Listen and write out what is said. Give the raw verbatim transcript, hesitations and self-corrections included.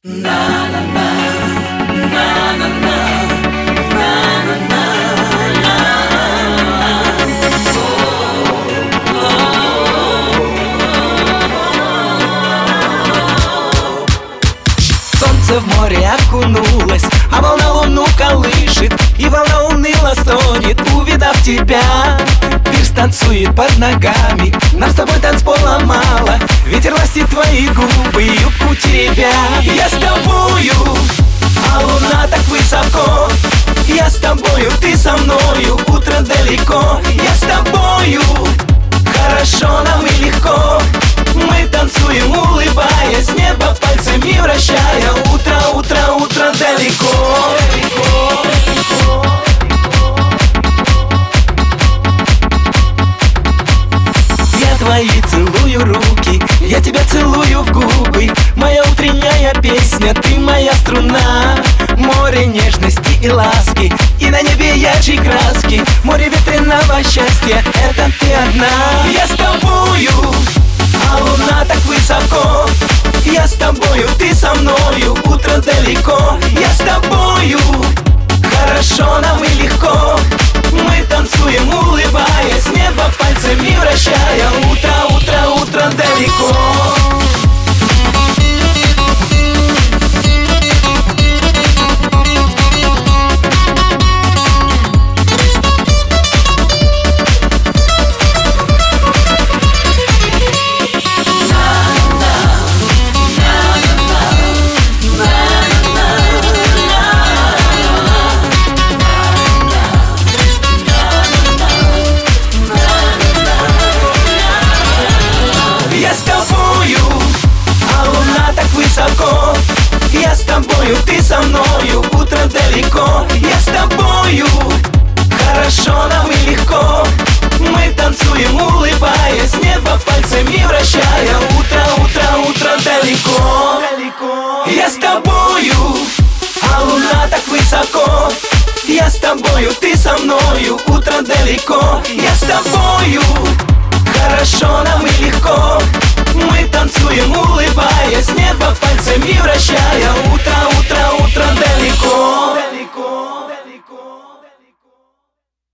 Солнце в море окунулось, а волна луну колышет, и волна уныло стонет, увидав тебя. Пирс танцует под ногами, нам с тобой танцпола мало. Ветер ластит твои губы, юбку теребя. Я с тобою, а луна так высоко. Я с тобою, ты со мною, утро далеко. Я с тобою, хорошо нам и легко. Мы танцуем, улыбаясь, небо пальцами вращая. Утро, утро, утро далеко. Я твои целую руки, я тебя целую в губы. Моя утренняя песня, ты моя струна. Море нежности и ласки, и на небе ярче краски. Море ветреного счастья, это ты одна. Я с тобою, а луна так высоко. Я с тобою, ты со мною, утро далеко. Я с тобою, хорошо нам и легко. Мы танцуем, улыбаясь, небо пальцами вращая. Утро, утро, утро далеко. Я с тобою, ты со мною, утро далеко. Я с тобою, хорошо нам и легко. Мы танцуем, улыбаясь, небо пальцами вращая. Утро, утро, утро далеко. Я с тобою, а луна так высоко. Я с тобою, ты со мною, утро далеко. Я с тобою, хорошо нам и легко.